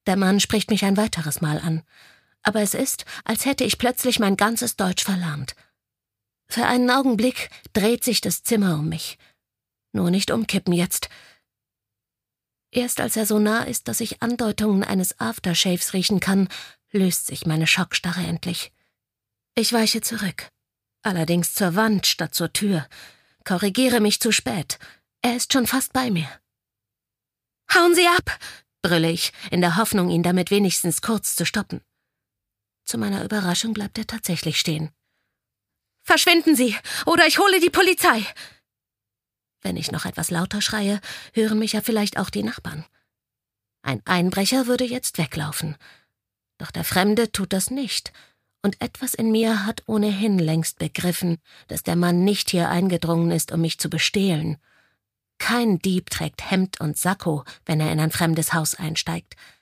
Der Mann spricht mich ein weiteres Mal an. Aber es ist, als hätte ich plötzlich mein ganzes Deutsch verlernt. Für einen Augenblick dreht sich das Zimmer um mich. Nur nicht umkippen jetzt. Erst als er so nah ist, dass ich Andeutungen eines Aftershaves riechen kann, löst sich meine Schockstarre endlich. Ich weiche zurück. Allerdings zur Wand statt zur Tür. Korrigiere mich zu spät. Er ist schon fast bei mir. »Hauen Sie ab!« brülle ich, in der Hoffnung, ihn damit wenigstens kurz zu stoppen. Zu meiner Überraschung bleibt er tatsächlich stehen. »Verschwinden Sie, oder ich hole die Polizei!« Wenn ich noch etwas lauter schreie, hören mich ja vielleicht auch die Nachbarn. Ein Einbrecher würde jetzt weglaufen. Doch der Fremde tut das nicht. Und etwas in mir hat ohnehin längst begriffen, dass der Mann nicht hier eingedrungen ist, um mich zu bestehlen. Kein Dieb trägt Hemd und Sakko, wenn er in ein fremdes Haus einsteigt.